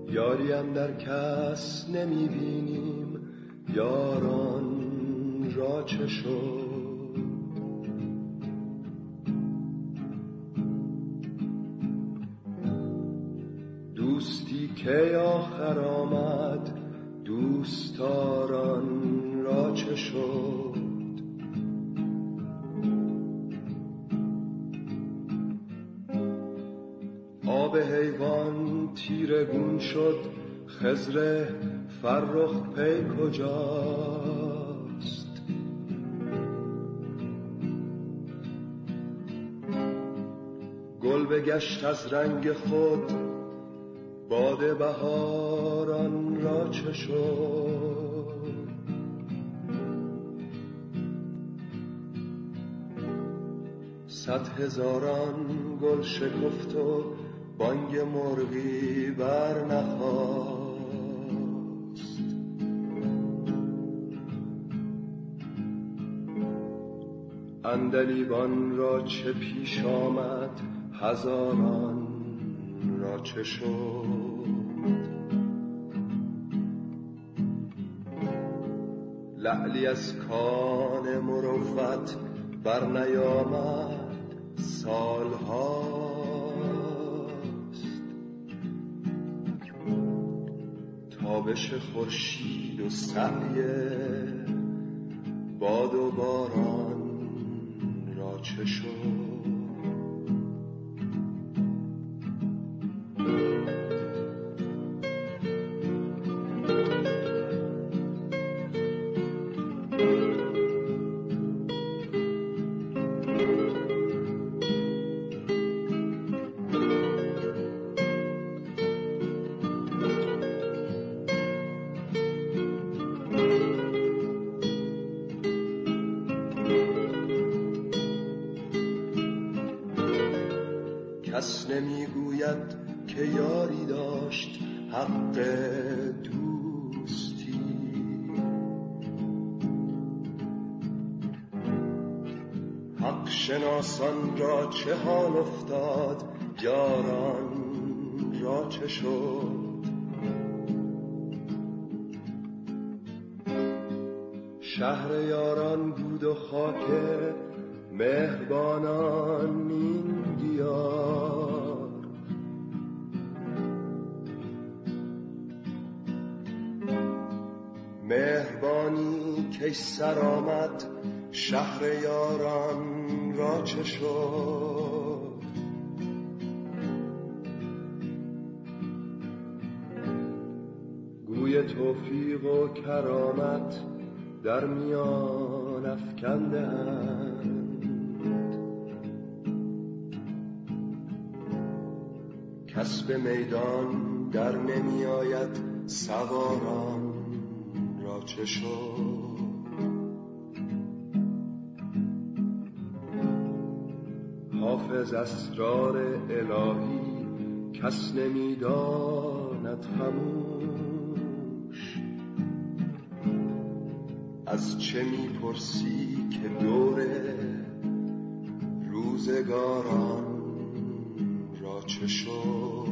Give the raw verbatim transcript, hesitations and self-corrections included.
یاری اندر کس نمی بینیم، یاران را چه شد؟ دوستی که آخر آمد، دوستداران را چه شد؟ آب حیوان تیره گون شد، خضر فرخ پی کجاست؟ گل بگشت از رنگ خود، باد بهاران را چه شد؟ صد هزاران گل شکفت و بانگ مرغی بر نخاست. عندلیبان را چه پیش آمد، هزاران را چه شد؟ لعلی از کان مروت بر نیامد سالهاست. تابش خورشید و سعی باد و باران را چه شد؟ کس نمیگوید که یاری داشت حق دوستی. حق شناسان را چه حال افتاد، یاران را چه شد؟ شهر یاران بود و خاک مهربانان این دیار. مهربانی که سر آمد، شهر یاران را چه شد؟ گوی توفیق و کرامت در میان افکندند. کس به میدان در نمی آید، سواران را چه شد؟ حافظ اسرار الهی کس نمی داند خموش. از چه می پرسی که دور روزگاران را چه شد؟